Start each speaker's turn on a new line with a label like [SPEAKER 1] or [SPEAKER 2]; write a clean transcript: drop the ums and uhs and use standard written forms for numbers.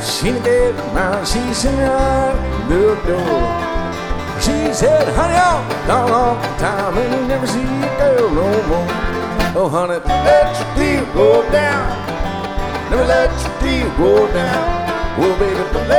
[SPEAKER 1] She get around, she sent out the door. She said, honey, I'm gone all the time and you never see a girl no more. Oh, honey, let your deal go down. Never let your deal go down. Oh, baby,